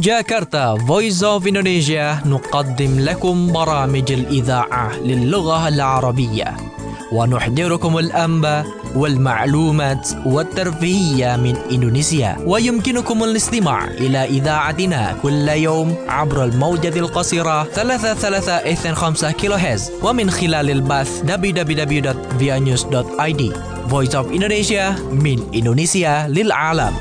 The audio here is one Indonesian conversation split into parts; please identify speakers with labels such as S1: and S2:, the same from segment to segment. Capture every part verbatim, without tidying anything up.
S1: جاكرتا Voice of Indonesia نقدم لكم برامج الإذاعة للغة العربية ونحضركم الأنباء والمعلومات والترفيهية من إندونيسيا. ويمكنكم الاستماع إلى إذاعتنا كل يوم عبر الموجة القصيرة ثلاثة ثلاثة اثنين خمسة كيلو هرتز ومن خلال البث دبليو دبليو دبليو دوت via news دوت آي دي. Voice of Indonesia من إندونيسيا للعالم.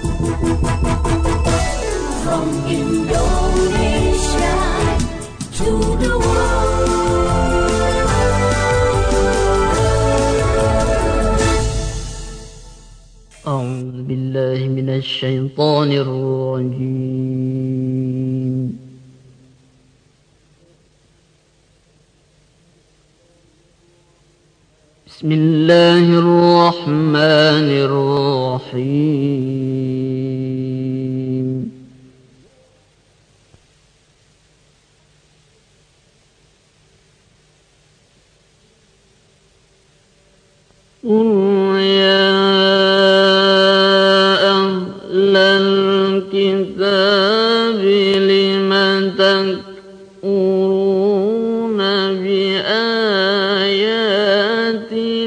S2: From Indonesia to the world.
S3: أعوذ بالله من الشيطان الرجيم. بسم الله الرحمن الرحيم. قل يا أهل الكتاب لم تكفرون بآيات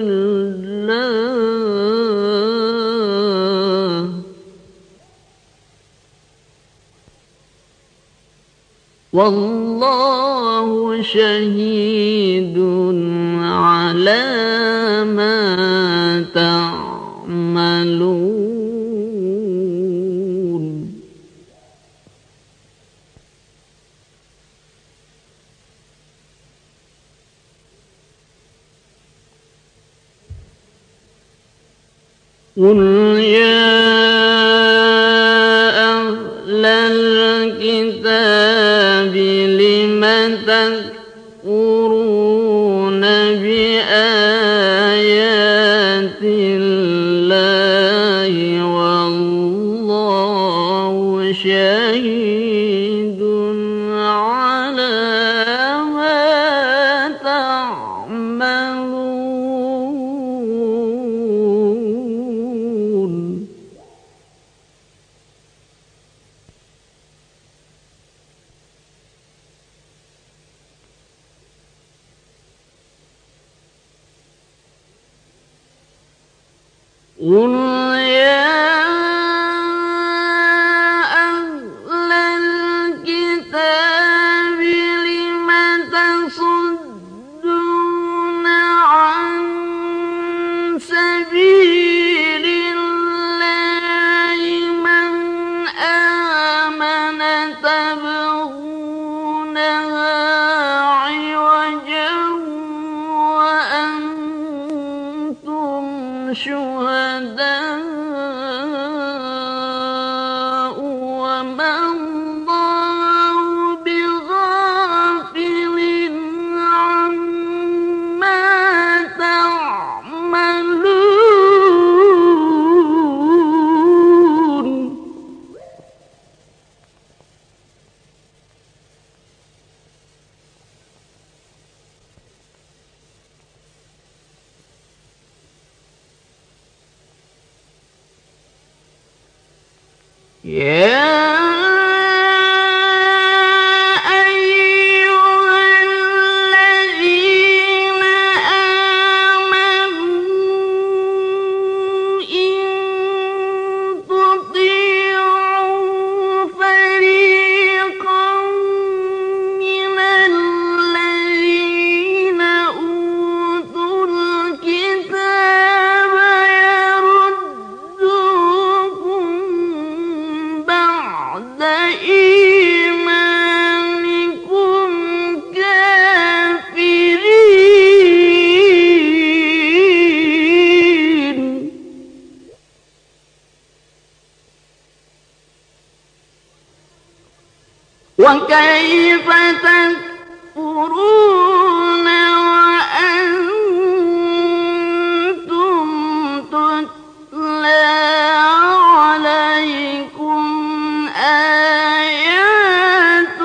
S3: الله والله شهيد على ما تعملون. قل يا أهل الكتاب لم تكفرون بآيات الله والله شهيد على ما تعملون. قل يا أهل الكتاب لم تصدون عن سبيل الله من آمن تبغونها عوجا وأنتم شهداء وما الله بغافل عما تعملون. يا أيها الذين آمنوا إن تطيعوا فريقا من الذين أوتوا الكتاب يردوكم بعد إيمانكم كافرين. وكيف تكفرون وأنتم تتلى عليكم آيات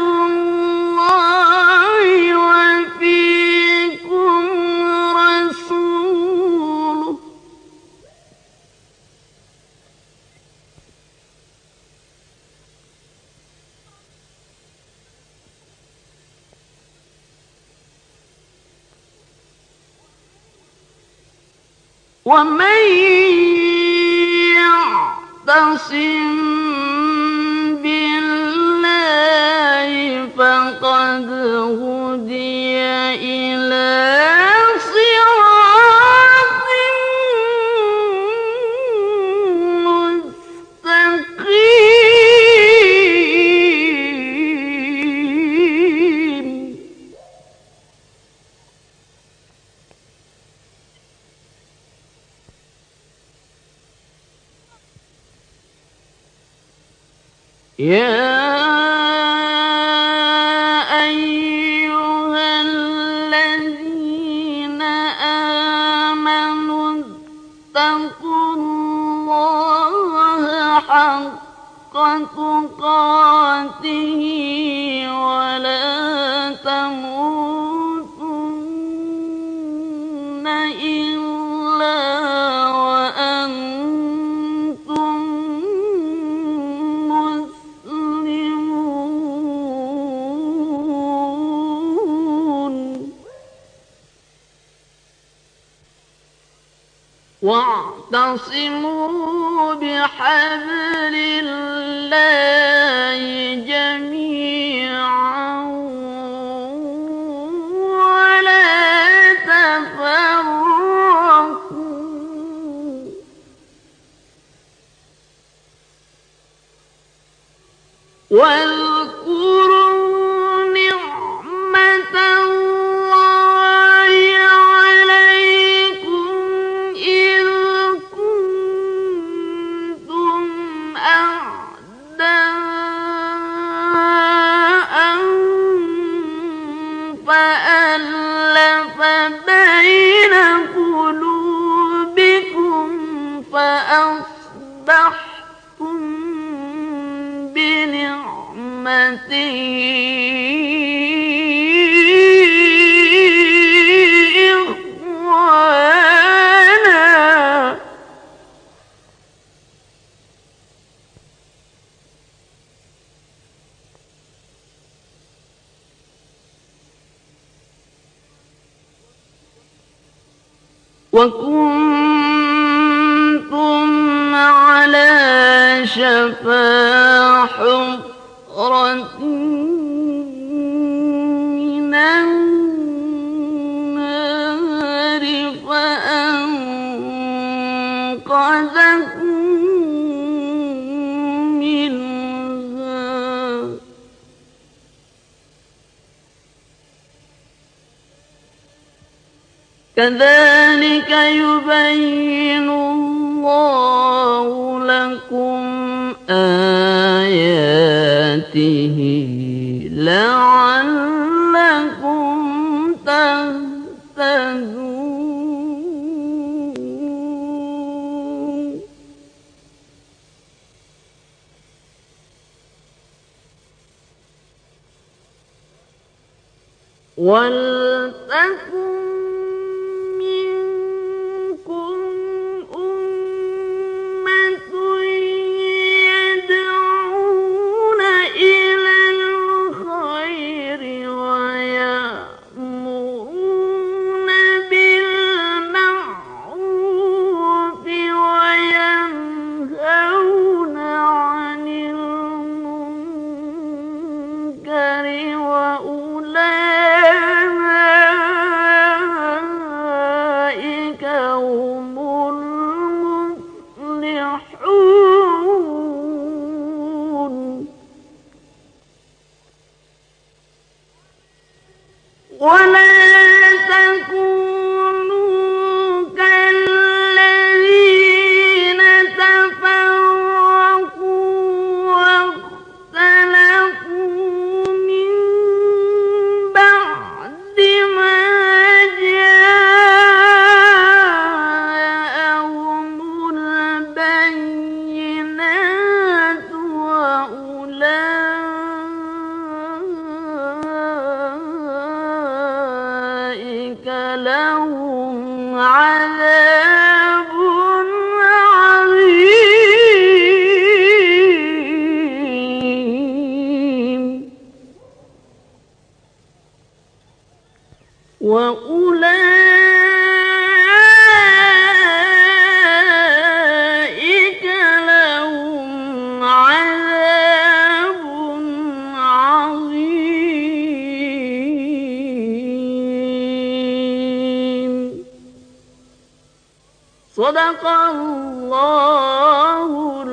S3: الله وفيكم رسوله ومن يعتصم بالله فقد هدي إلى صراط مستقيم. يا أيها الذين آمنوا اتقوا الله حق تقاته ولا تموتن إلا وأنتم واعتصموا بحبل الله جميعا ولا تفرقوا واذكروا نعمة الله عليكم إذ كنتم أعداء فألف بين قلوبكم فأصبحتم بنعمته إخوانا وكنتم على شفا حفرة من النار فأنقذكم منها كذلك يبين الله لكم آياته لعلكم تهتدون. ولتكن لهم عذاب عظيم وأولئك صدق الله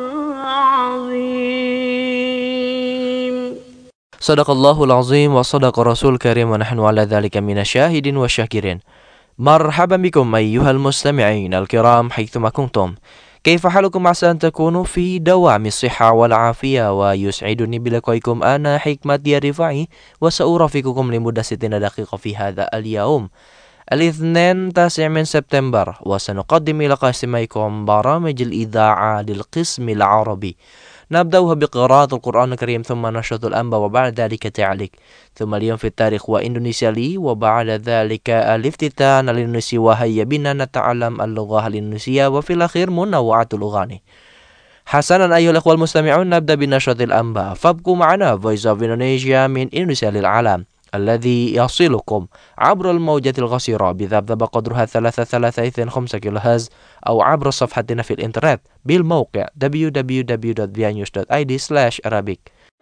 S3: العظيم.
S1: Sadaqallahul azim wa sadaqa rasul karim wa nahnu ala dhalika minasyahidin wa syakirin. Marhaban bikum ayyuhal mustami'in al-kiram haythuma kuntum. Kaifa halukum asa an takunu fi dawami as-sihha wal afiyah wa yus'iduni bilaqaikum ana hikmat ya rifai wa sa'urafikukum limudah sittina daqiqa fi hadha al-yawm الاثنين تاسع من سبتمبر وسنقدم لكم استماعكم برامج الإذاعة للقسم العربي نبدأها بقراءة القرآن الكريم ثم نشرة الأنباء وبعد ذلك تعليق ثم اليوم في التاريخ وإندونيسيا لي وبعد ذلك الافتتان الإندونيسي وهيا بنا نتعلم اللغة الإندونيسية وفي الأخير منوعات الأغاني. حسنا أيها الأخوة المستمعون نبدأ بنشرة الأنباء فابقوا معنا Voice of Indonesia من إندونيسيا للعالم الذي يصلكم عبر الموجة القصيرة بذبذب قدرها ثلاثة ثلاثة اثنين خمسة كيلو هرتز أو عبر صفحتنا في الإنترنت بالموقع دبليو دبليو دبليو دوت فيا نيوز دوت آي دي سلاش arabic.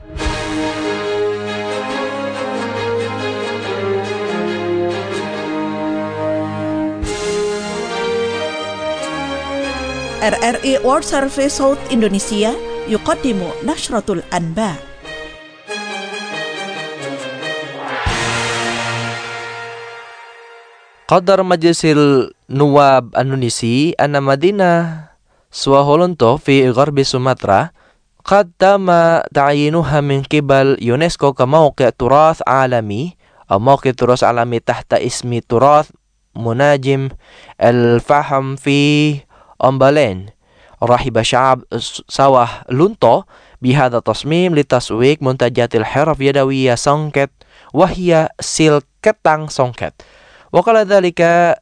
S4: آر آر إي World Service صوت إندونيسيا يقدم نشرة الأنباء.
S1: قدر مجلس النواب الإندونيسي أن مدينة سواهولونتو في غرب سومطرة قد تم تعيينها من قبل يونسكو كموقع تراث عالمي أو موقع تراث عالمي تحت اسم تراث مناجم الفحم في أمبالين. رحب شعب سواهولونتو بهذا التصميم لتسويق منتجات الحرف يدوية سونكت وهي سلكتang songket. وقال ذلك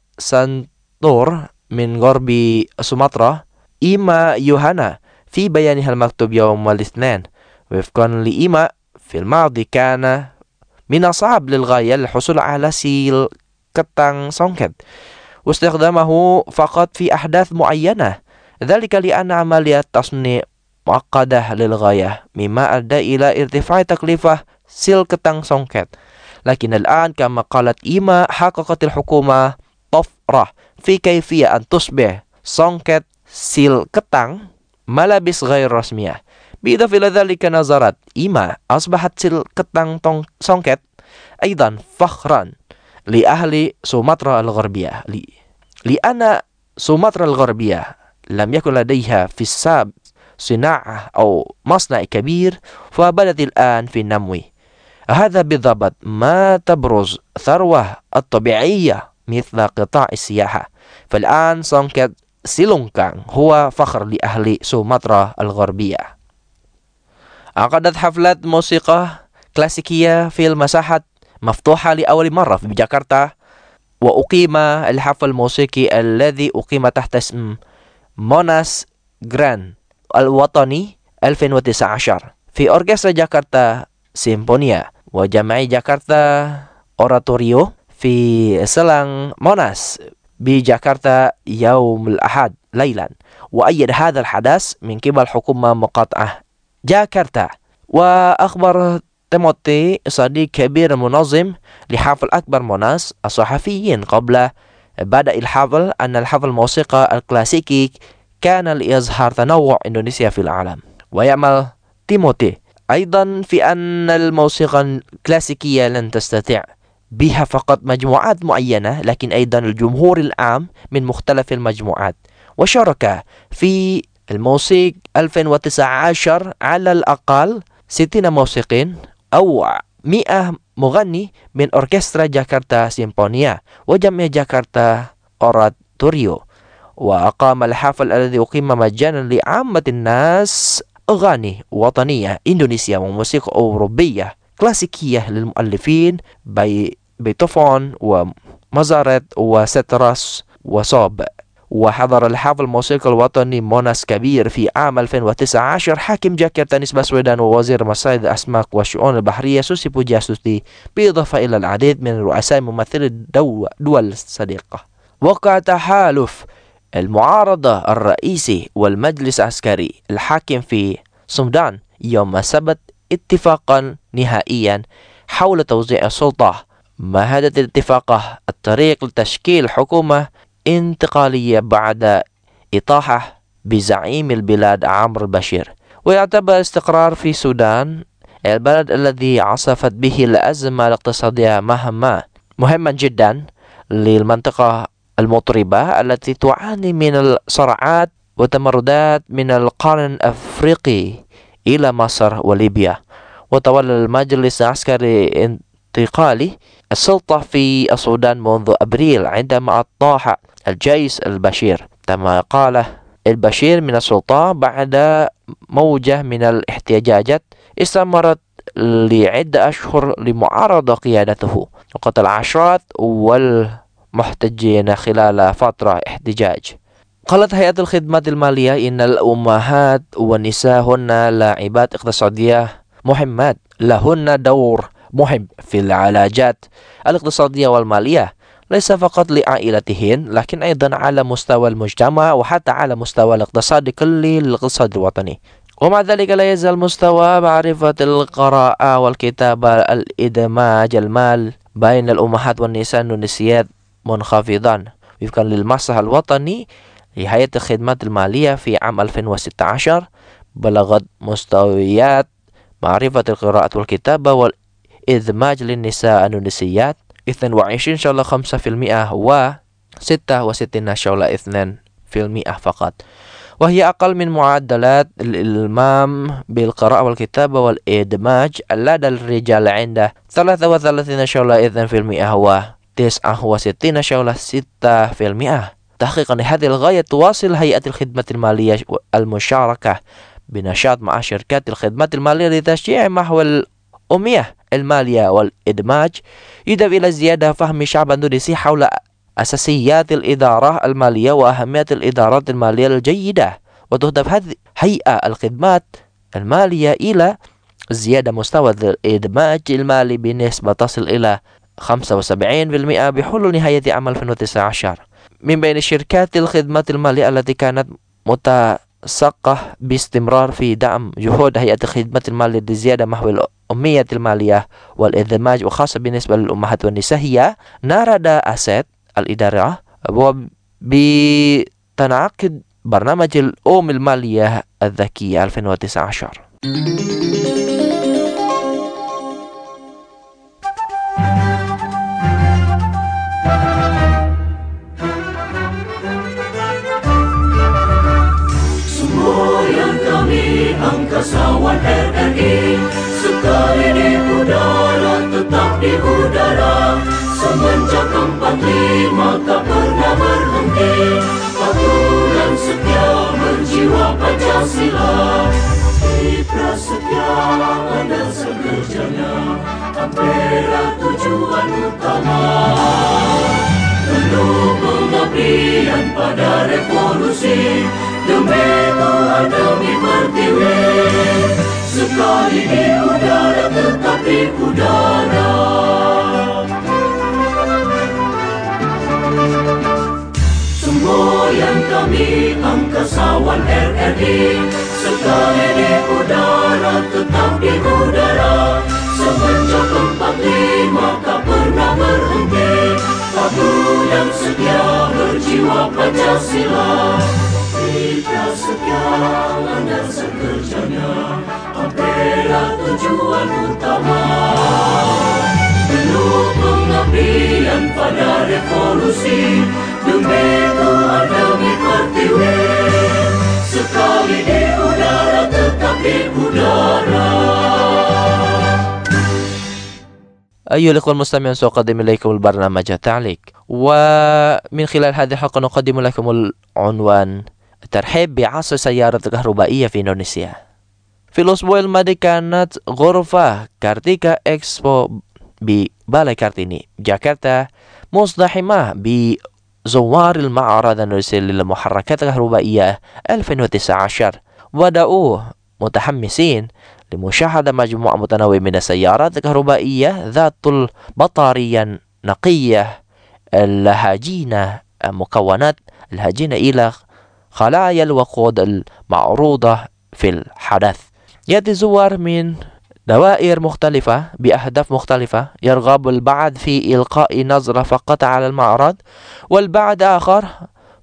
S1: سنتور من غرب سومطرة إيما يوهانا في بيانها المكتوب يوم الاثنين. وفقا لإيما في الماضي كان من الصعب للغاية الحصول على سلكتang songket واستخدامه فقط في أحداث معينة، ذلك لأن عملية تصنيع معقدة للغاية مما أدى إلى ارتفاع تكلفة سلكتang songket. لكن الآن كما قالت إيما حققت الحكومة طفرة في كيفية أن تصبح songket سلكتang ملابس غير رسمية. بإضافة إلى ذلك نظرت إيما أصبحت سلكتang songket أيضا فخرا لأهل سومطرة الغربية لأن سومطرة الغربية لم يكن لديها في السابق صناعة أو مصنع كبير فبدت الآن في النمو. هذا بالضبط ما تبرز ثروة الطبيعية مثل قطاع السياحة. فالآن songket سيلونكang هو فخر لأهل سومطرة الغربية. عقدت حفلة موسيقى كلاسيكية في المساحة مفتوحة لأول مرة في جاكرتا، وأقيم الحفل الموسيقي الذي أقيم تحت اسم موناس جراند الوطني ألفين وتسعة عشر في أوركسترا جاكرتا سيمفونيا وجامعي جاكرتا أوراتوريو في سلان موناس بجاكرتا يوم الأحد ليلا. وأيد هذا الحدث من قبل حكومة مقاطعة جاكرتا. وأخبر تيموتي صديق كبير المنظم لحفل أكبر موناس الصحفيين قبل بدء الحفل أن الحفل الموسيقى الكلاسيكي كان لإظهار تنوع إندونيسيا في العالم. ويعمل تيموتي أيضا في أن الموسيقى الكلاسيكية لن تستطيع بها فقط مجموعات معينة لكن أيضا الجمهور العام من مختلف المجموعات. وشارك في الموسيقى ألفين وتسعة عشر على الأقل ستين موسيقين أو مئة مغني من أوركسترا جاكرتا سيمفونيا وجامعة جاكرتا أوراتوريو. وأقام الحفل الذي أقيم مجانا لعامة الناس أغاني وطنية إندونيسيا وموسيقى أوروبية كلاسيكية للمؤلفين بي بيتهوفن وموزارت وستراس وصوب. وحضر الحفل الموسيقى الوطني موناس كبير في عام ألفين وتسعة عشر حاكم جاكرتا نسبة سويدان ووزير مصائد الأسماك والشؤون البحرية سوسي بوجاسوسي بالإضافة إلى العديد من رؤساء ممثلي الدول الصديقة. وقع تحالف المعارضة الرئيسي والمجلس العسكري الحاكم في السودان يوم السبت اتفاقا نهائيا حول توزيع السلطة. مهدت الاتفاق الطريق لتشكيل حكومة انتقالية بعد
S5: إطاحة بزعيم البلاد عمرو البشير. ويعتبر الاستقرار في السودان البلد الذي عصفت به الأزمة الاقتصادية مهمة مهما جدا للمنطقة المضطربة التي تعاني من الصراعات وتمردات من القرن الأفريقي إلى مصر وليبيا. وتولى المجلس العسكري انتقال السلطة في السودان منذ أبريل عندما أطاح الجيش البشير، كما قال البشير من السلطة بعد موجة من الاحتجاجات استمرت لعدة أشهر لمعارضة قيادته وقتل عشرات والمحتجين خلال فترة احتجاج. قالت هيئة الخدمات المالية إن الأمهات والنساء هن لاعبات اقتصادية مهمات لهن دور مهم في العلاجات الاقتصادية والمالية، ليس فقط لعائلتهن لكن أيضا على مستوى المجتمع وحتى على مستوى الاقتصاد كل الاقتصاد الوطني. ومع ذلك لا يزال مستوى معرفة القراءة والكتابة الإدماج المال بين الأمهات والنساء النسيات منخفضا وفقا للمصلحة الوطني لهيئة الخدمات المالية في عام ألفين وستة عشر. بلغت مستويات معرفة القراءة والكتابة والإدماج للنساء النسيات اثنين وعشرين فاصلة خمسة بالمئة و ستة وستين فاصلة اثنين بالمئة فقط، وهي أقل من معدلات الإلمام بالقراءة والكتابة والإدماج لدى الرجال عند ثلاثة وثلاثين فاصلة اثنين بالمئة و تسعة وستين فاصلة ستة بالمئة. تحقيقا لهذه الغاية تواصل هيئة الخدمات المالية المشاركة بنشاط مع شركات الخدمات المالية لتشجيع محو الأمية المالية والإدماج، يدعو إلى زيادة فهم الشعب الإندونيسي حول أساسيات الإدارة المالية وأهمية الإدارات المالية الجيدة. وتهدف هذه هيئة الخدمات المالية إلى زيادة مستوى الإدماج المالي بنسبة تصل إلى خمسة وسبعين بالمئة بحلول نهاية عام ألفين وتسعة عشر. من بين شركات الخدمات المالية التي كانت متسقة باستمرار في دعم جهود هيئة الخدمات المالية لزيادة محو الأمية المالية والإدماج وخاصة بالنسبة للأمهات والنساء هي ناردا أسيت الإدارة، وبتنعقد برنامج الأم المالية الذكية ألفين وتسعة عشر.
S2: Angkasawan R R I sekali di udara tetap di udara semenjak empat puluh lima tak pernah berhenti patuh dan setia berjiwa Pancasila di prasetya ada sekerjanya ampera tujuan utama penuh pengabdian pada revolusi demi Tuhan demi pertiwi sekali di udara tetap di udara semboyan kami angkasawan R R I sekali di udara tetap di udara semenjak empat puluh lima tak pernah berhenti patuh dan setia berjiwa Pancasila kita setia dan sekerjanya ampera tujuan utama penuh pengabdian pada revolusi demi Tuhan demi pertiwi sekali di udara tetap di udara.
S5: أيها الأخوة المستمعين سأقدم إليكم البرنامج تعليق ومن خلال هذه الحلقة نقدم لكم العنوان الترحيب بعصر سيارة كهربائية في إندونيسيا. في الأسبوع الماضي كانت غرفة كارتيكا إكسبو ببالي كارتيني جاكرتا مزدحمة بزوار المعرض الإندونيسي للمحركات الكهربائية ألفين وتسعة عشر، بدأوا متحمسين لمشاهدة مجموعة متنوعة من السيارات الكهربائية ذات البطارية النقية الهجينة مكونات الهجينة إلى خلايا الوقود المعروضة في الحدث. يأتي زوار من دوائر مختلفة بأهداف مختلفة، يرغب البعض في إلقاء نظرة فقط على المعرض والبعض آخر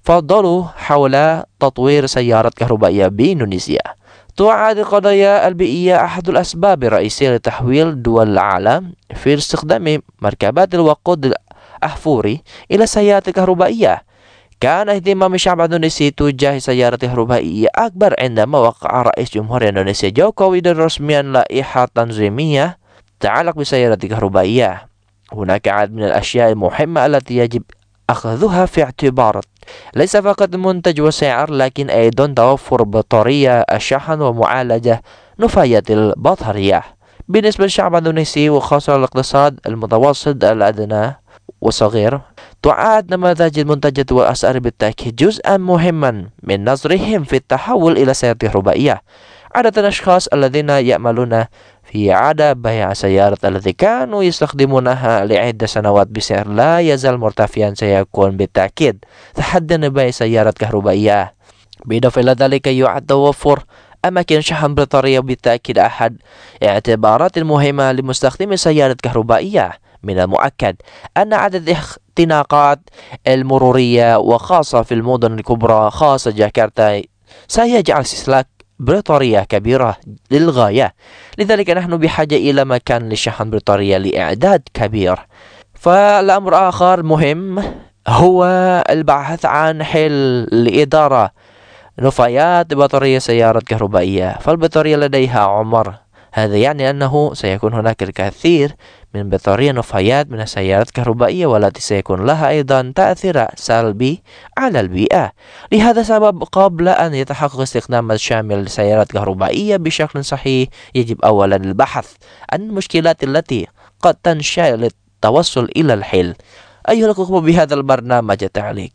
S5: فضلوا حول تطوير سيارات كهربائية بإندونيسيا. تعد القضايا البيئية أحد الأسباب الرئيسية لتحويل دول العالم في استخدام مركبات الوقود الأحفوري إلى السيارات الكهربائية. كان اهتمام الشعب الإندونيسي تجاه السيارات الكهربائية أكبر عندما وقع رئيس جمهورية إندونيسيا جوكو ويدودو رسميا لائحة تنظيمية تتعلق بالسيارات الكهربائية. هناك عدد من الأشياء المهمة التي يجب أخذها في اعتبار، ليس فقط المنتج والسعر لكن أيضا توفر بطارية الشحن ومعالجة نفايات البطارية. بالنسبة للشعب الإندونيسي وخاصة الاقتصاد المتوسط الأدنى وصغير، تعد نماذج المنتجات والأسعار بالتأكيد جزءا مهما من نظرهم في التحول إلى سيارات كهربائية. عادة الأشخاص الذين يأملون في إعادة بيع السيارة التي كانوا يستخدمونها لعدة سنوات بسعر لا يزال مرتفعا سيكون بالتأكيد تحديا لبيع سيارات كهربائية. بالإضافة إلى ذلك، يعد توفر أماكن شحن بطارية بالتأكيد أحد الاعتبارات المهمة لمستخدمي السيارات الكهربائية. من المؤكد أن عدد الاختناقات المرورية وخاصة في المدن الكبرى خاصة جاكرتا سيجعل استهلاك بطارية كبيرة للغاية، لذلك نحن بحاجة إلى مكان لشحن بطارية لإعداد كبير. فالأمر آخر مهم هو البحث عن حل لإدارة نفايات بطارية سيارات كهربائية، فالبطارية لديها عمر، هذا يعني أنه سيكون هناك الكثير من بطارية نفايات من السيارات الكهربائية والتي سيكون لها أيضا تأثير سلبي على البيئة. لهذا السبب قبل أن يتحقق استخدام الشامل للسيارات الكهربائية بشكل صحيح، يجب أولا البحث عن المشكلات التي قد تنشأ للتوصل إلى الحل. أيها الأخوة، بهذا البرنامج تعليق.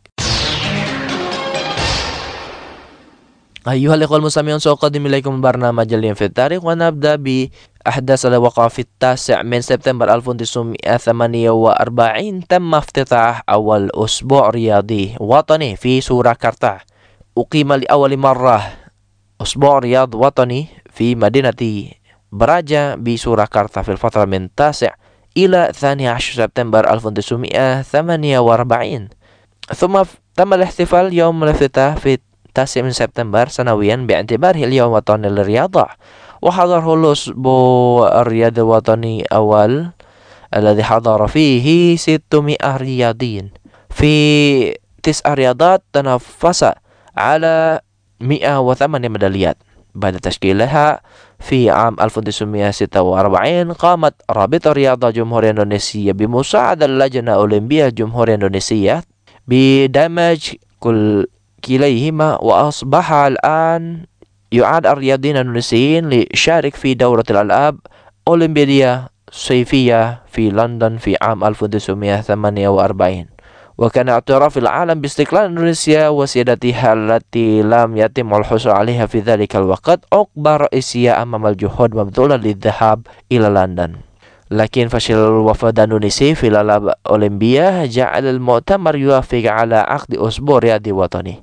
S5: أيها الإخوة المستمعون، سأقدم إليكم البرنامج اليوم في التاريخ، ونبدأ بأحداث الوقع في التاسع من سبتمبر ألف وتسعمائة وثمانية وأربعين. تم افتتاح أول أسبوع رياضي وطني في سوراكرتا. أقيم لأول مرة أسبوع رياض وطني في مدينة براجا بسوراكرتا في الفترة من التاسع إلى الثاني عشر سبتمبر ألف وتسعمائة وثمانية وأربعين. ثم تم الاحتفال يوم الافتتاح في التاسع من سبتمبر سنويا باعتباره اليوم الوطني للرياضة، وحضره الأسبوع الرياضي الوطني أول الذي حضر فيه ستمائة رياضيين في تسع رياضات تنافس على مئة وثمانية ميداليات. بعد تشكيلها في عام ألف وتسعمائة وستة وأربعين، قامت رابطة رياضة جمهورية إندونيسية بمساعدة اللجنة الأولمبية الجمهورية الإندونيسية بدمج كل كليهما، وأصبح الآن يعاد الرياضيين الإندونيسيين ليشارك في دورة الألعاب أولمبية صيفية في لندن في عام ألف وتسعمائة وثمانية وأربعين. وكان اعتراف العالم باستقلال إندونيسيا وسيادتها التي لم يتم الحصول عليها في ذلك الوقت عقبة رئيسية أمام الجهود مبذولة للذهاب إلى لندن. لكن فشل الوفد الإندونيسي في الألعاب الأولمبية جعل المؤتمر يوافق على عقد أسبوع رياضي وطني.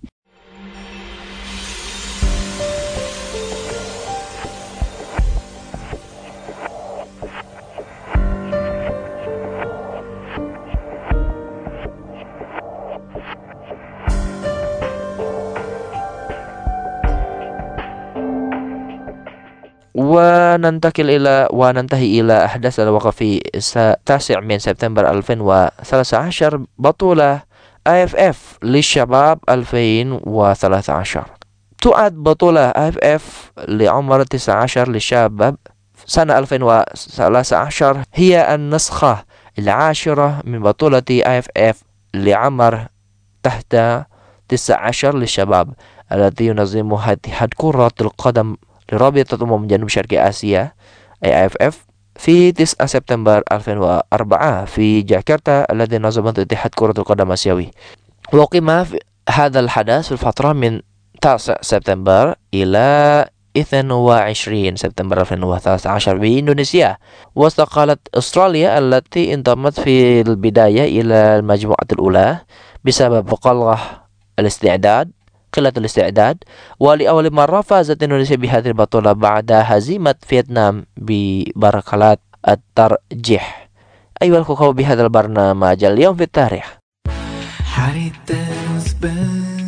S5: وننتقل إلى وننتهي إلى أحداث الوقع في التاسع من سبتمبر ألفين وثلاثة عشر، بطولة آي إف إف للشباب ألفين وثلاثة عشر. تعد بطولة آي إف إف لعمر تسعة عشر للشباب سنة ألفين وثلاثة عشر هي النسخة العاشرة من بطولة آي إف إف لعمر تحت تسعة عشر للشباب التي ينظمها اتحاد كرة القدم لرابطة أمم جنوب شرق آسيا آي إف إف في تسعة سبتمبر ألفين وأربعة في جاكرتا الذي نظمته اتحاد كرة القدم آسيوي. وقيم هذا الحدث في الفترة من تسعة سبتمبر إلى اثنين وعشرين سبتمبر ألفين وثلاثة عشر بإندونيسيا. واستقالت أستراليا التي انضمت في البداية إلى المجموعة الأولى بسبب قلة الاستعداد قلة الاستعداد ولأول مرة فازت إندونيسيا بهذه البطولة بعد هزيمة فيتنام ببركلات الترجيح. أيها الأخوة، بهذا البرنامج اليوم في التاريخ.
S2: Hari terus ber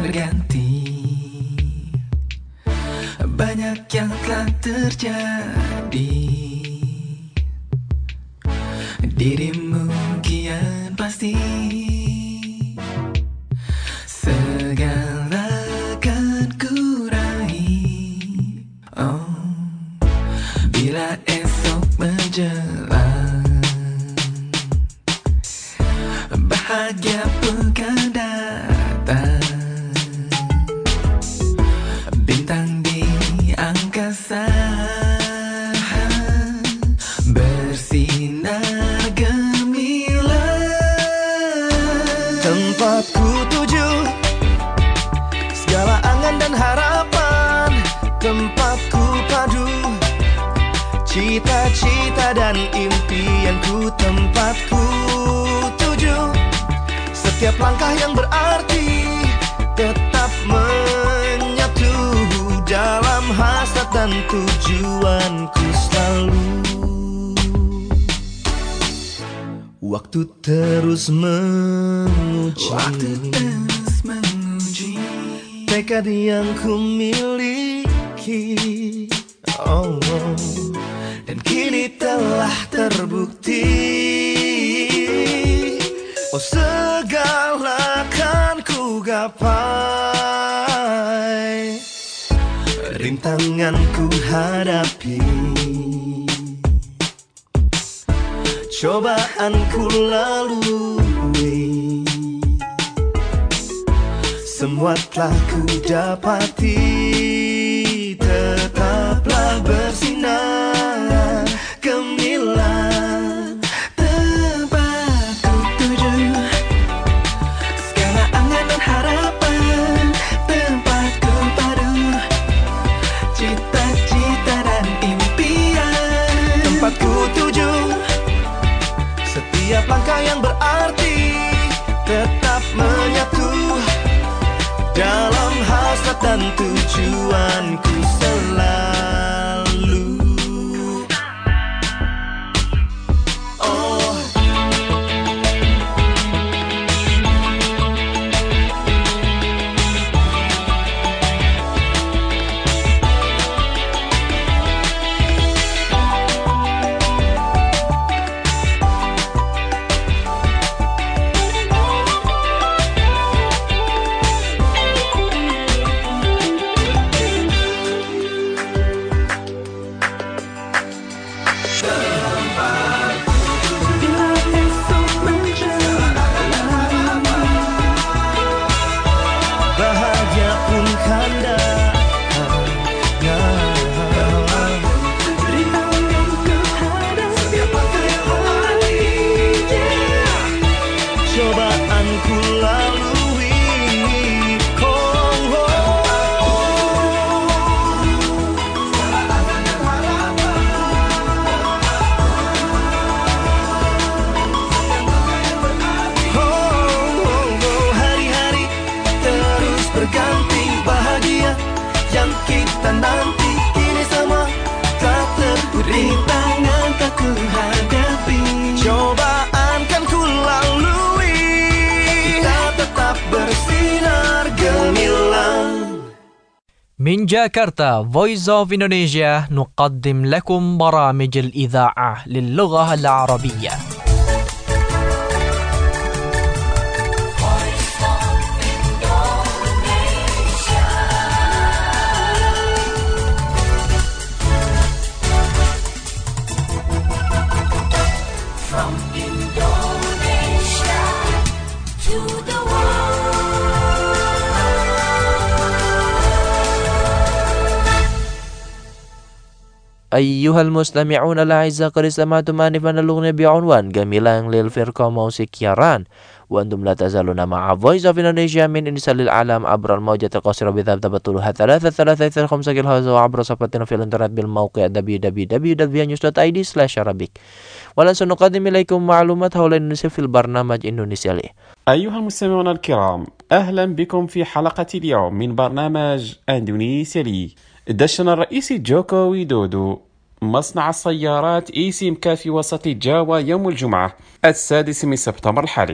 S6: berganti. Banyak yang telah terjadi. Dirimu kian pasti segala akan kurai. Oh, bila esok menjelang, bahagia pekan datang. Bintang di angkasa bersinar gemilang. Tempatku tuju segala angan dan harapan. Tempatku padu cita-cita dan impianku. Tempatku tuju setiap langkah yang berarti tetap menyatu dalam hasrat dan tujuanku selalu. Waktu terus menguji, Waktu terus menguji tekad yang ku miliki. Oh, oh. Dan kini telah terbukti. Oh, segala kan ku gapai, rintangan ku hadapi, cobaan ku lalui, semua telah ku dapati. Tetaplah bersinar gemilang. Tempatku tuju segala angan dan harapan. Tempatku padu cita-cita dan impian. Tempatku tuju setiap langkah yang berarti tetap menyatu dalam hasrat dan tujuanku selalu. Oh,
S1: من جاكرتا Voice of Indonesia نقدم لكم برامج الإذاعة للغة العربية.
S2: From Indonesia to the
S5: أيها المستمعون الأعزاء، قد استمعتم آنفا الأغنية بعنوان جميلان للفرقة موسيقى ياران، وأنتم لا تزالون مع Voice of Indonesia من إنسان للعالم عبر الموجة القصيرة بثابت طولها ثلاثة ثلاثة خمسة كيلو هرتز، وعبر صفحتنا في الإنترنت بالموقع دبليو دبليو دبليو دوت في نيوز دوت آي دي سلاش عربيك. والآن سنقدم إليكم معلومات حول إندونيسيا في البرنامج إندونيسيا لي.
S7: أيها المستمعون الكرام، أهلا بكم في حلقة اليوم من برنامج إندونيسيا لي. دشن الرئيس جوكو ويدودو مصنع السيارات إيسيمكا في وسط جاوا يوم الجمعة السادس من سبتمبر الحالي.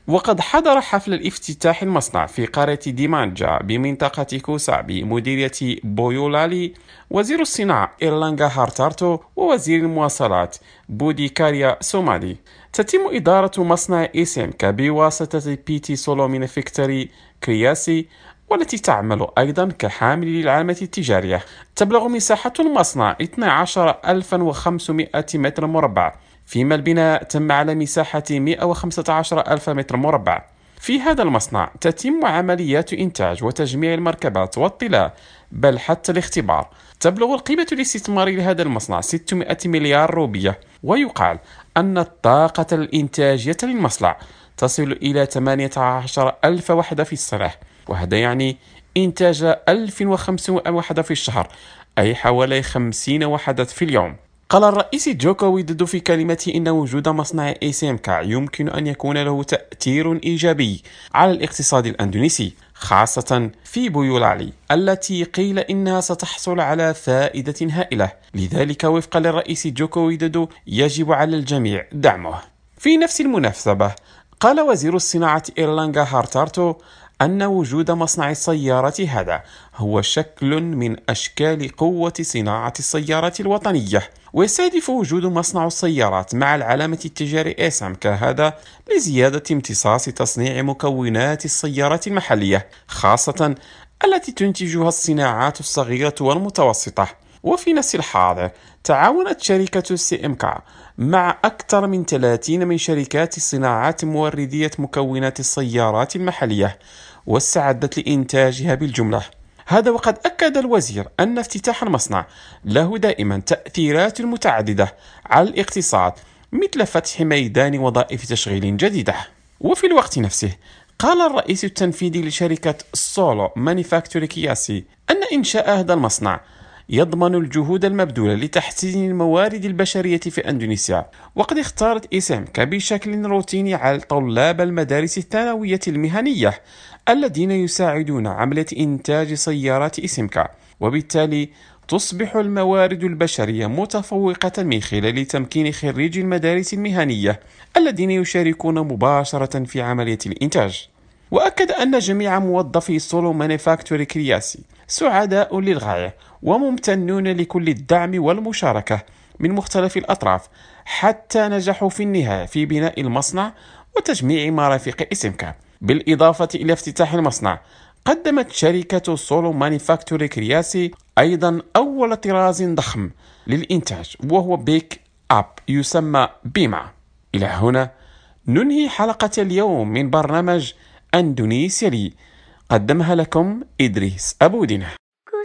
S7: وقد حضر حفل الافتتاح المصنع في قرية ديمانجا بمنطقة كوسا بمديرية بويولالي وزير الصناعة إيرلانغا هارتارتو ووزير المواصلات بوديكاريا سومالي. تتم إدارة مصنع إيسيمكا بواسطة بيتي سولو مانيفاكتوري كرياسي، والتي تعمل أيضا كحامل للعلامة التجارية. تبلغ مساحة المصنع اثني عشر ألفا وخمسمائة متر مربع، فيما البناء تم على مساحة مئة وخمسة عشر ألف متر مربع. في هذا المصنع تتم عمليات إنتاج وتجميع المركبات والطلاء، بل حتى الاختبار. تبلغ القيمة الاستثمارية لهذا المصنع ستمائة مليار روبية، ويقال أن الطاقة الإنتاجية للمصنع تصل إلى ثمانية عشر ألف وحدة في السنة، وهذا يعني إنتاج ألف وخمسمائة وحدة في الشهر، أي حوالي خمسين وحدة في اليوم. قال الرئيس جوكو ويدودو في كلمته إن وجود مصنع إيسيمكا يمكن أن يكون له تأثير إيجابي على الاقتصاد الأندونيسي، خاصة في بويولالي التي قيل إنها ستحصل على فائدة هائلة. لذلك وفقا للرئيس جوكو ويدودو يجب على الجميع دعمه. في نفس المناسبة قال وزير الصناعة إيرلانغا هارتارتو أن وجود مصنع السيارات هذا هو شكل من أشكال قوة صناعة السيارات الوطنية، ويستهدف وجود مصنع السيارات مع العلامة التجارية إيسيمكا هذا لزيادة امتصاص تصنيع مكونات السيارات المحلية، خاصة التي تنتجها الصناعات الصغيرة والمتوسطة. وفي نفس الحاضر تعاونت شركة سيمكا مع أكثر من ثلاثين من شركات الصناعات موردية مكونات السيارات المحلية، واستعدت لإنتاجها بالجملة. هذا وقد أكد الوزير أن افتتاح المصنع له دائما تأثيرات متعددة على الاقتصاد، مثل فتح ميدان وظائف تشغيل جديدة. وفي الوقت نفسه قال الرئيس التنفيذي لشركة سولو مانيفاكتوري كرياسي أن إنشاء هذا المصنع يضمن الجهود المبذولة لتحسين الموارد البشرية في أندونيسيا. وقد اختارت إيسيمكا بشكل روتيني على طلاب المدارس الثانوية المهنية الذين يساعدون عملية إنتاج سيارات إيسيمكا، وبالتالي تصبح الموارد البشرية متفوقة من خلال تمكين خريجي المدارس المهنية الذين يشاركون مباشرة في عملية الإنتاج. وأكد أن جميع موظفي سولو مانيفاكتوري كرياسي سعداء للغاية وممتنون لكل الدعم والمشاركة من مختلف الأطراف حتى نجحوا في النهاية في بناء المصنع وتجميع مرافق إيسيمكا. بالإضافة إلى افتتاح المصنع، قدمت شركة سولو مانيفاكتوري كرياسي أيضا أول طراز ضخم للإنتاج، وهو بيك أب يسمى بيما. إلى هنا ننهي حلقة اليوم من برنامج أندونيسيا لي، قدمها لكم إدريس أبو دينه.
S3: Ku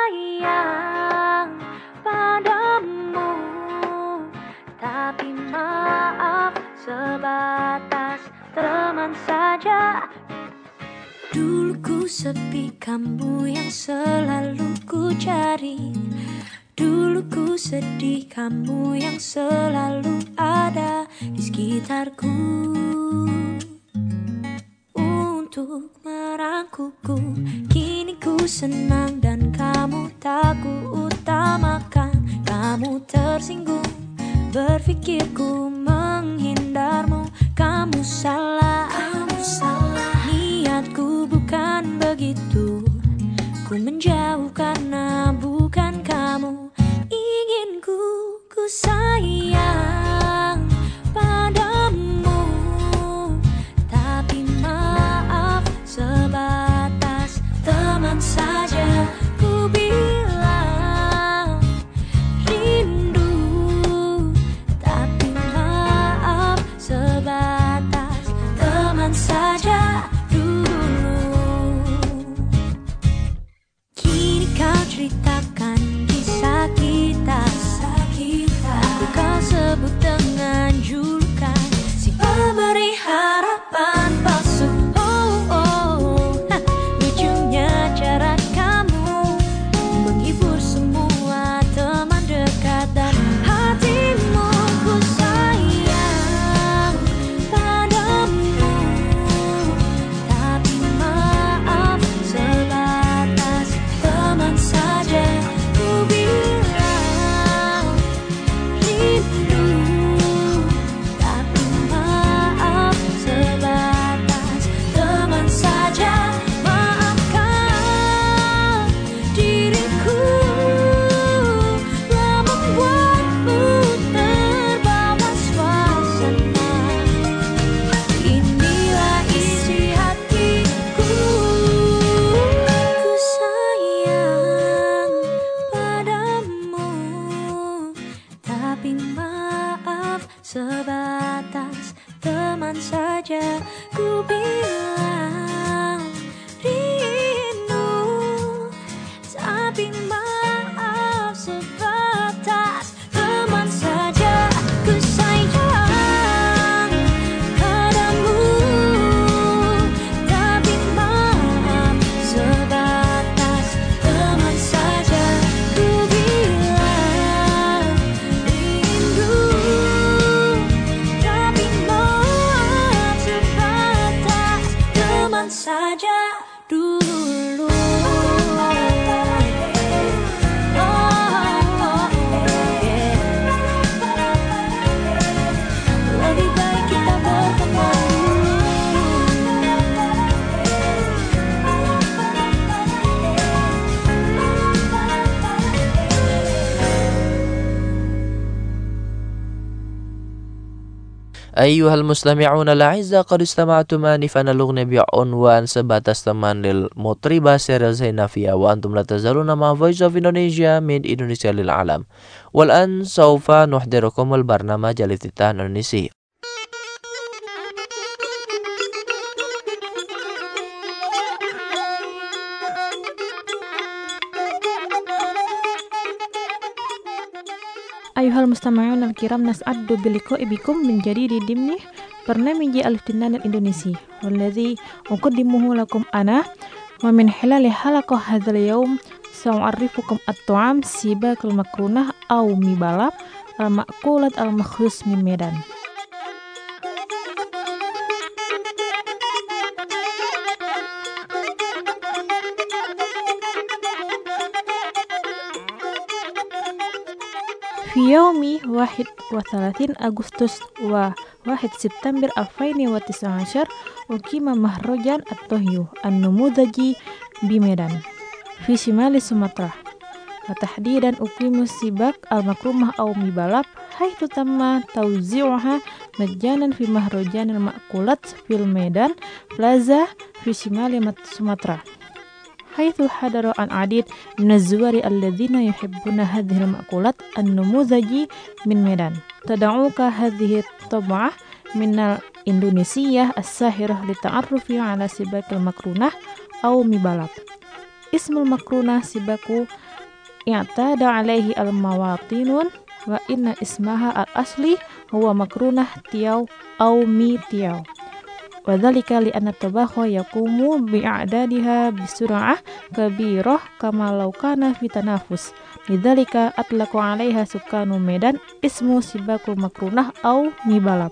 S3: sayang padamu, tapi maaf sebatas teman saja. Dulu ku sepi, kamu yang selalu ku cari. Dulu ku sedih, kamu yang selalu ada di sekitarku untuk merangkulku. Kini ku senang dan kamu tak ku utamakan. Kamu tersinggung, berpikirku menghindarmu. Kamu salah, kamu salah. Niatku bukan begitu. Ku menjauh karena bukan kamu inginku. Ku sayang padamu, tapi maaf sebatas teman saja. Ku bilang rindu, tapi maaf sebatas teman saja dulu. Kini kau ceritakan kisah kita, aku kau sebut dengan julukan si pemberi harapan palsu. Oh oh, ha, lucunya cara kamu menghibur semua teman dekat dan hatimu. Ku sayang padamu, tapi maaf sebatas teman saja. dulu. Oh, oh, yeah. Lebih baik kita berteman dulu.
S5: أيها المستمعون الأعزاء قد استمعتم آنفا الأغنية بعنوان sebatas teman للمطربة سيريل زينافيا وأنتم لا تزالون مع Voice of Indonesia من إندونيسيا للعالم. والآن سوف نحضركم البرنامج الافتتاح الإندونيسي.
S8: Ayuhal mustami'un al-kiram nas'addu biliqa'i bikum min jadidi dimni barnamiji al-iftinaan al-Indonesi walladhi uqaddimuhu lakum ana wa min hilali halaqah hadzal yawm sa'u'arrifukum at-tu'am sibak al-makrunah aw mibalab al-ma'kulat al-makhsus min Medan. في يوم واحد وثلاثين أغسطس وواحد سبتمبر ألفين وتسعة عشر أقيم مهرجان الطهيو النموذجي بميدان في شمال سومطرة، وتحديدا أقيم سباق المكرمة أو ميبالاب حيث تم توزيعها مجانا في مهرجان المأكولات في الميدان بلازا في شمال سومطرة، حيث حضر العديد من الزوار الذين يحبون هذه المأكولات النموذجي من ميدان. تدعوك هذه الطبعة من الإندونيسية الساهرة للتعرف على سباق المكرونة أو ميبالاب. اسم المكرونة سباق اعتاد عليه المواطنون، وإن اسمها الأصلي هو مكرونة تياو أو مي تياو، وذلك لأن الطباخ يقوم بإعدادها بسرعة كبيرة كما لو كان في تنافس، لذلك أطلق عليها سكان ميدان اسم سباق المكرونة أو ميبالاب.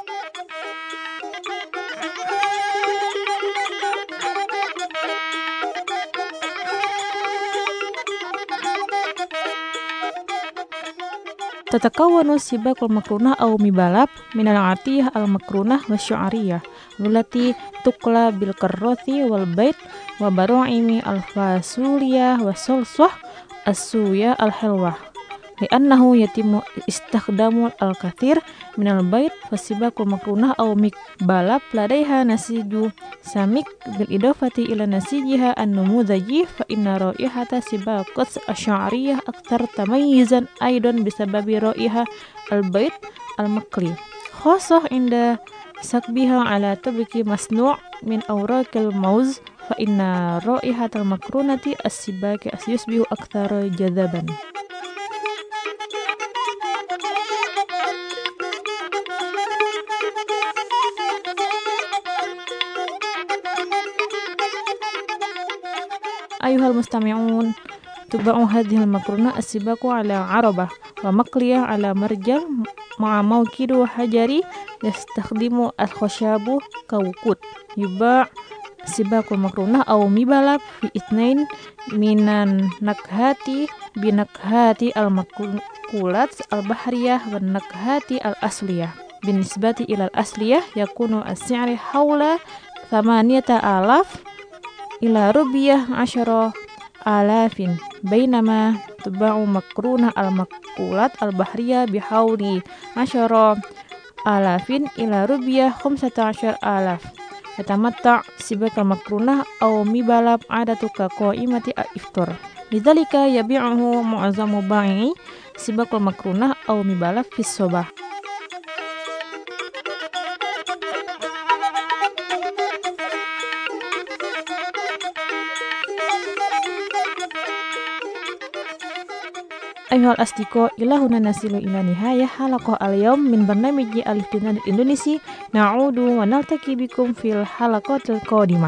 S8: تتكون سباق المكرونة أو ميبالاب من العطية المكرونة والشعرية والتي تقلى بالكروث والبيض وبراعم الفاصوليا والصلصة الصويا الحلوة، لأنه يتم استخدام الكثير من البيض. فسباق المكرونة أو ميبالاب لديها نسيج سميك بالإضافة إلى نسيجها النموذجي، فإن رائحة سباق الشعرية أكثر تميزا أيضا بسبب رائحة البيض المقلي، خاصة عند سكبها على طبق مصنوع من أوراق الموز، فإن رائحة المكرونة السباق يصبح أكثر جذابا. أيها المستمعون، تباع هذه المكرونة السباق على عربة ومقلية على مرجل مع موكد حجري يستخدم الخشب كوقود. يباع سباق المكرونة أو ميبالاب في اثنين من النكهات بنكهات المأكولات البحرية والنكهات الأصلية. بالنسبة إلى الأصلية يكون السعر حول ثمانية آلاف إلى ربية عشرة آلاف، بينما تباع مكرونة المأكولات البحرية بحوالي عشرة آلاف إلى ربية خمسة عشر آلاف. يتمتع سباق المكرونة أو ميبالاب عادة كقائمة الإفطار، لذلك يبيعه معظم بائعي سباق المكرونة أو ميبالاب في الصباح. أيها الأصدقاء، إلى هنا نصل إلى نهاية حلقة اليوم من برنامج الافتتان الإندونيسي. نعود ونلتقي بكم في الحلقات القادمة.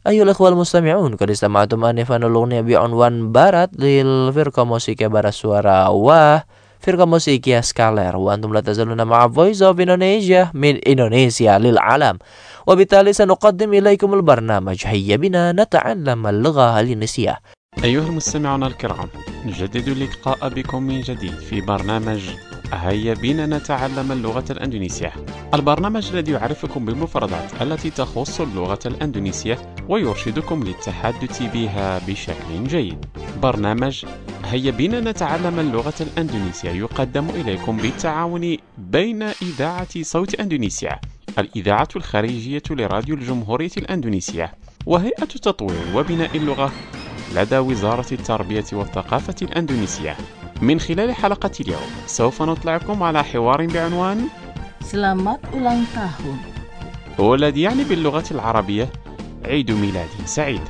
S5: أيها الأخوة المستمعون، قد استمعتم آنفا الأغنية بعنوان بارات للفرقة موسيقية بارات suara Wah فرقة موسيقية سكالر. وأنتم لا تزالون مع Voice of Indonesia من إندونيسيا للعالم. وبالتالي سنقدم إليكم البرنامج هيا بنا نتعلم اللغة الإندونيسية.
S7: أيها المستمعون الكرام، نجدد اللقاء بكم من جديد في برنامج هيا بنا نتعلم اللغة الأندونيسية، البرنامج الذي يعرفكم بالمفردات التي تخص اللغة الأندونيسية ويرشدكم للتحدث بها بشكل جيد. برنامج هيا بنا نتعلم اللغة الأندونيسية يقدم إليكم بالتعاون بين إذاعة صوت أندونيسيا، الإذاعة الخارجية لراديو الجمهورية الأندونيسية، وهيئة تطوير وبناء اللغة لدى وزارة التربية والثقافة الأندونيسية. من خلال حلقة اليوم سوف نطلعكم على حوار بعنوان
S9: Selamat ulang tahun،
S7: والذي يعني باللغة العربية عيد ميلاد سعيد.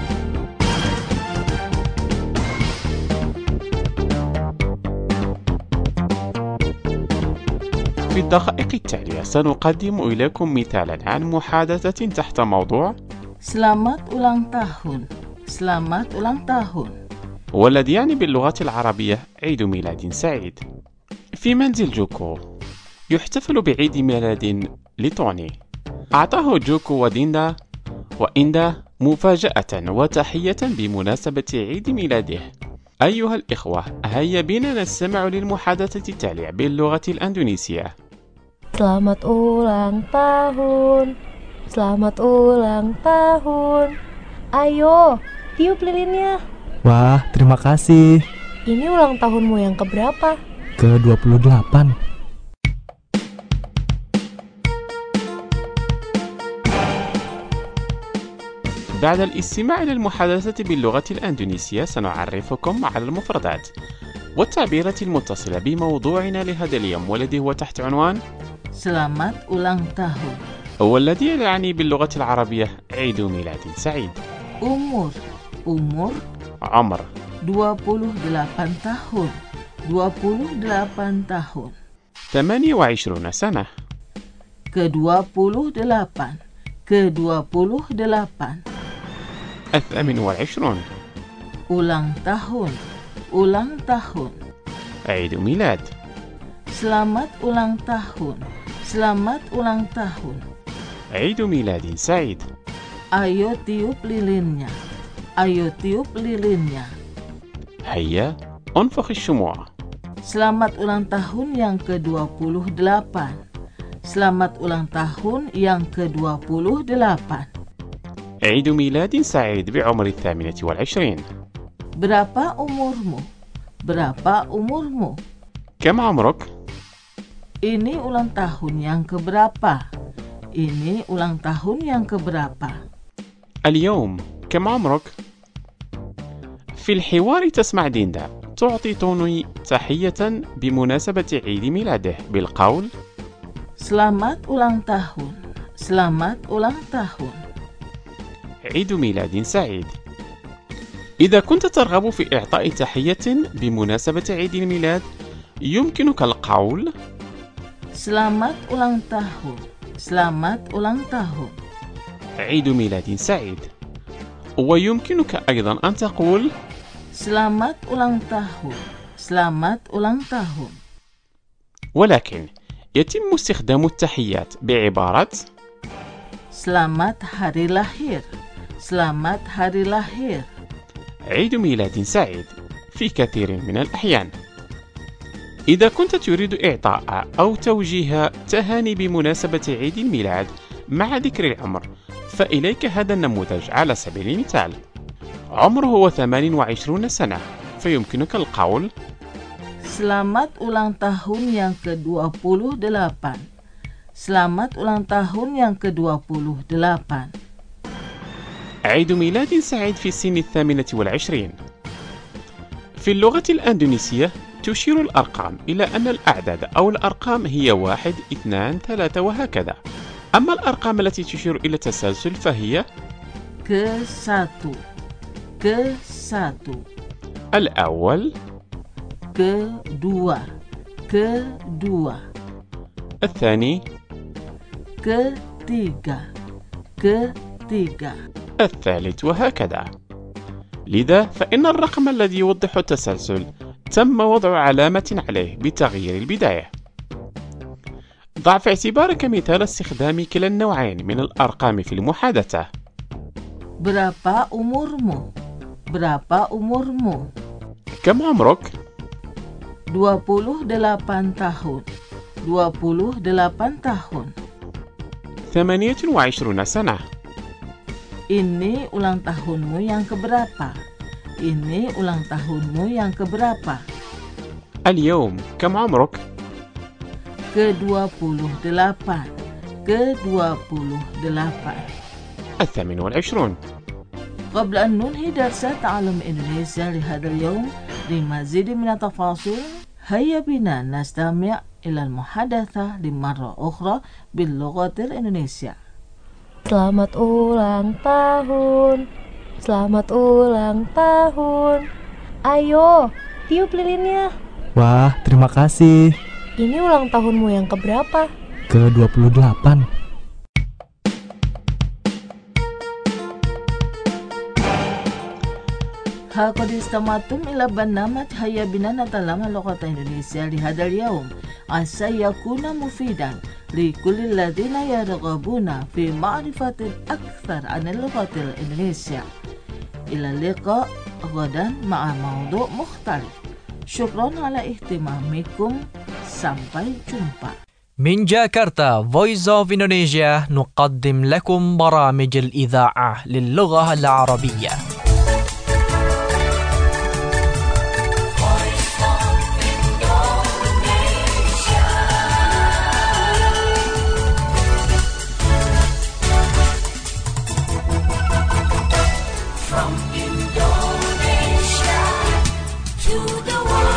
S7: في الدقائق التالية سنقدم إليكم مثالا عن محادثة تحت موضوع
S9: Selamat ulang tahun، Selamat ulang tahun.
S7: والذي يعني باللغة العربية عيد ميلاد سعيد. في منزل جوكو يحتفل بعيد ميلاد لتوني. أعطاه جوكو وديندا وإندا مفاجأة وتحية بمناسبة عيد ميلاده. أيها الإخوة، هيا بنا نستمع للمحادثة التالية باللغة الأندونيسية.
S3: Selamat ulang tahun, selamat ulang tahun. Ayo, tiup lilinnya.
S6: Wah, terima kasih.
S3: Ini ulang tahunmu yang keberapa?
S6: ke dua puluh delapan.
S7: بعد الاستماع إلى المحادثة باللغة الأندونيسية سنعرفكم على المفردات والتعبيرات المتصلة بموضوعنا لهذا اليوم، والذي هو تحت عنوان
S9: Selamat ulang tahun.
S7: والذي يعني باللغة العربية عيد ميلاد سعيد.
S9: Umur, umur
S7: عمر
S9: dua puluh delapan tahun, dua puluh delapan tahun.
S7: ثمانية وعشرين سنة.
S9: ke dua puluh delapan, ke dua puluh delapan.
S7: الثامن والعشرون.
S9: Ulang tahun, ulang tahun.
S7: عيد ميلاد.
S9: Selamat ulang tahun, selamat ulang tahun.
S7: عيد ميلاد سعيد.
S9: Ayo tiup lilinnya, ayo tiup lilinnya.
S7: هيا انفخ الشموع.
S9: Selamat ulang tahun yang ke dua puluh delapan. Selamat ulang tahun yang ke dua puluh delapan.
S7: عيد ميلاد سعيد بعمر الثامنة والعشرين.
S9: Berapa umurmu? Berapa umurmu?
S7: كم عمرك؟
S9: Ini ulang tahun yang keberapa? Ini ulang tahun yang keberapa?
S7: اليوم كم عمرك؟ في الحوار تسمع ديندا تعطي توني تحية بمناسبة عيد ميلاده بالقول
S9: Selamat ulang tahun, selamat ulang tahun.
S7: عيد ميلاد سعيد. إذا كنت ترغب في إعطاء تحية بمناسبة عيد الميلاد يمكنك القول
S9: Selamat ulang tahun, selamat ulang tahun.
S7: عيد ميلاد سعيد. ويمكنك أيضا أن تقول
S9: Selamat ulang tahun, selamat ulang tahun.
S7: ولكن يتم استخدام التحيات بعبارة
S9: Selamat hari lahir, selamat hari lahir.
S7: عيد ميلاد سعيد في كثير من الأحيان. إذا كنت تريد إعطاء أو توجيه تهاني بمناسبة عيد الميلاد مع ذكر العمر فإليك هذا النموذج على سبيل المثال. عمره هو ثمان وعشرين سنة فيمكنك القول
S9: Selamat ulang tahun yang ke dua puluh delapan. Selamat ulang tahun yang ke dua puluh delapan.
S7: عيد ميلاد سعيد في سن الثامنة والعشرين. في اللغة الأندونيسية تشير الأرقام إلى أن الأعداد أو الأرقام هي واحد، اثنان، ثلاثة وهكذا. أما الأرقام التي تشير إلى التسلسل فهي
S9: ke satu, ke satu,
S7: الأول،
S9: kedua, kedua,
S7: الثاني،
S9: ketiga, ketiga,
S7: الثالث وهكذا. لذا فإن الرقم الذي يوضح التسلسل تم وضع علامة عليه بتغيير البداية. ضع في اعتبارك مثال استخدام كلا النوعين من الأرقام في المحادثة.
S9: Berapa umurmu? Berapa umurmu?
S7: كم عمرك؟
S9: dua puluh delapan tahun. dua puluh delapan tahun.
S7: ثمانية وعشرون سنة.
S9: Ini ulang tahunmu yang keberapa? Ini ulang tahunmu yang keberapa?
S7: اليوم كم عمرك؟
S9: ke-dua puluh delapan. ke-dua puluh delapan.
S7: الثامن والعشرون.
S9: قبل أن ننهي درس تعلم إندونيسيا لهذا اليوم لمزيد من التفاصيل هيا بنا نستمع إلى المحادثة لمرة أخرى باللغة الإندونيسية.
S3: Selamat ulang tahun. Selamat ulang tahun. Ayo, tiup lilinnya.
S6: Wah, terima kasih.
S3: Ini ulang tahunmu yang keberapa?
S6: ke dua puluh delapan.
S9: قد استمعتم إلى برنامج هيا بنا نتعلم اللغة الإندونيسية لهذا اليوم عسى يكون مفيدا لكل الذين يرغبون في معرفة أكثر عن اللغة الإندونيسية. إلى اللقاء غدا مع موضوع مختلف. شكرا على اهتمامكم. Sampai jumpa.
S1: من جاكرتا Voice of Indonesia نقدم لكم برامج الإذاعة للغة العربية.
S2: From Indonesia to the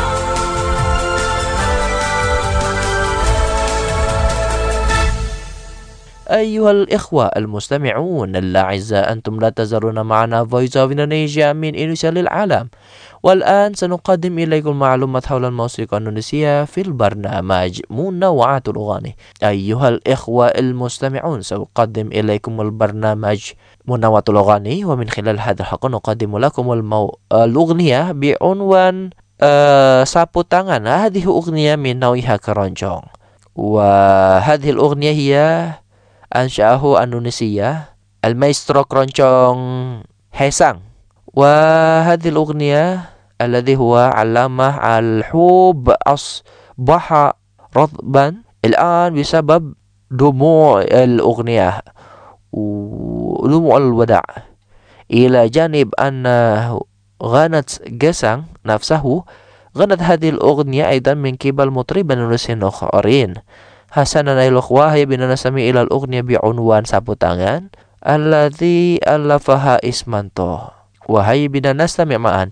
S5: أيها الإخوة المستمعون الأعزاء، أنتم لا تزالون معنا Voice of Indonesia من إندونيسيا للعالم. والآن سنقدم إليكم معلومات حول الموسيقى الإندونيسية في البرنامج منوعات الأغاني. أيها الإخوة المستمعون، سأقدم إليكم البرنامج منوعات الأغاني، ومن خلال هذا الحلقة نقدم لكم المو... الأغنية بعنوان أه... سابو تانgan. هذه أغنية من نوعها كرونجونغ، وهذه الأغنية هي أنشأه الإندونيسية المايسترو كرونجونغ هيسانغ. وهذه الأغنية الذي هو علامة الحب أصبح رطبا الآن بسبب دموع الأغنية ودموع الوداع، إلى جانب أن غنت جسانغ نفسه غنت هذه الأغنية أيضا من قبل مطربين إندونيسيين آخرين. حسنا أيها الأخوة، هيا بنا نستمع إلى الأغنية بعنوان سابو تانgan الذي ألفها إسمانتو، وهيا بنا نستمع معا.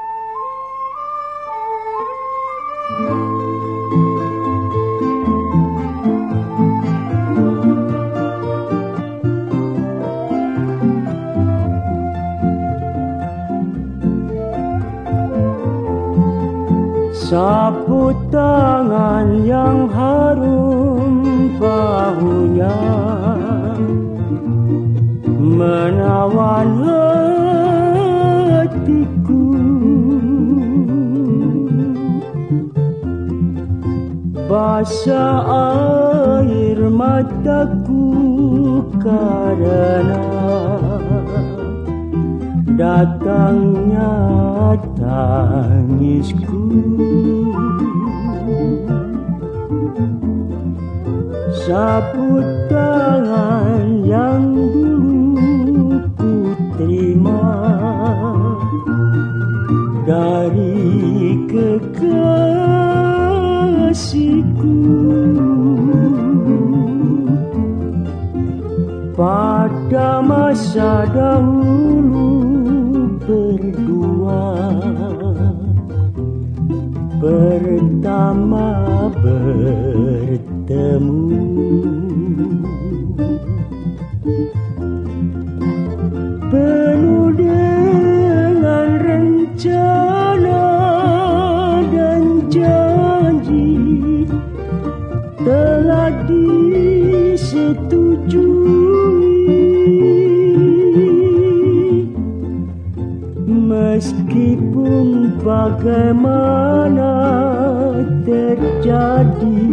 S10: Sapu tangan yang harum baunya menawan hatiku, basah air mataku karena datangnya tangisku. Sapu tangan yang dulu ku terima dari kekasihku, pada masa dahulu berdua pertama bertemu. Penuh dengan rencana dan janji telah disetujui. bagaimana terjadi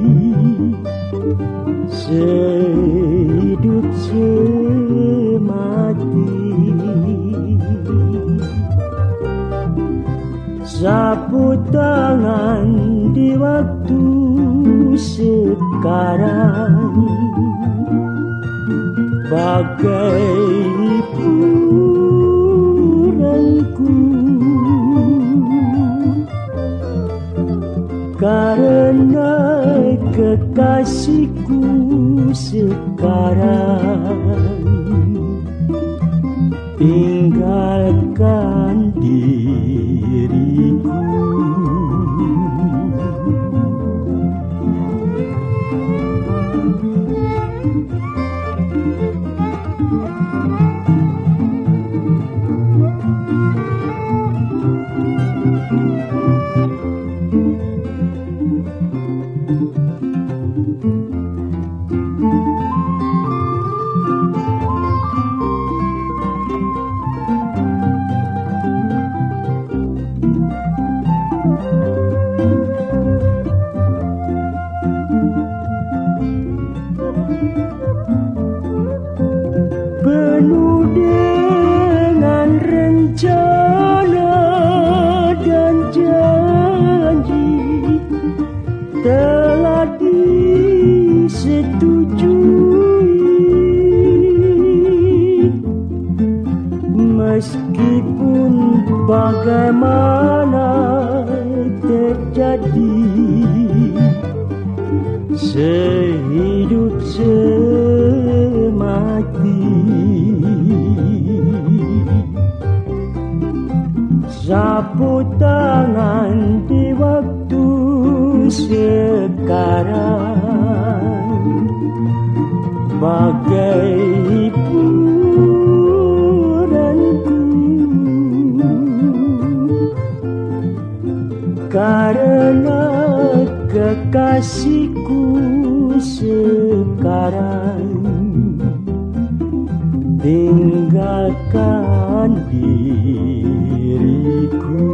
S10: sehidup semati. Sapu tangan di waktu sekarang, bagai hiburanku, karena kekasihku sekarang tinggalkan diriku. Penuh dengan rencana dan janji telah disetujui, meskipun bagaimana terjadi sehidup semati. Sapu tangan di waktu sekarang, bagai hiburanku, karena kekasihku sekarang tinggalkan diriku.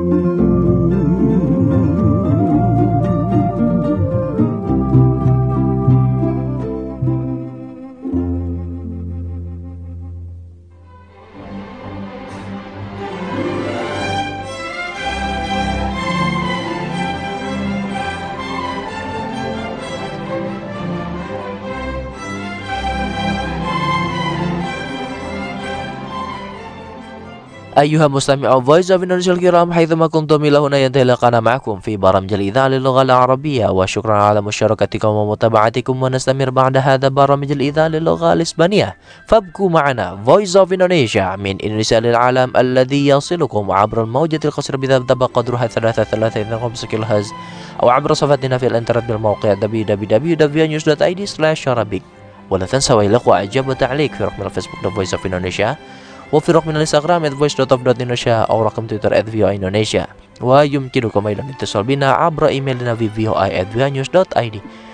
S5: أيها المستمع Voice of Indonesia الكرام حيثما كنتم إلى هنا ينتهي لقاءنا معكم في برامج الإذاعة للغة العربية، وشكرا على مشاركتكم ومتابعتكم، ونستمر بعد هذا برامج الإذاعة للغة الإسبانية، فابقوا معنا. Voice of Indonesia من إندونيسيا للعالم الذي يصلكم عبر الموجة القصيرة بذبذبة قدرها ثلاثة ثلاثة خمسة كيلو هرتز، أو عبر صفحتنا في الإنترنت بالموقع دبليو دبليو دبليو دوت فيو نيوز دوت آي دي سلاش عربيك. ولا تنسوا إلقاء إعجاب وتعليق في رقم الفيسبوك The Voice of Indonesia، وفي رقم الانستغرام at voice dot of dot indonesia، أو رقم تويتر at voa indonesia. ويمكنكم أيضا الاتصال بنا عبر إيميلنا في voa at voa news dot I D.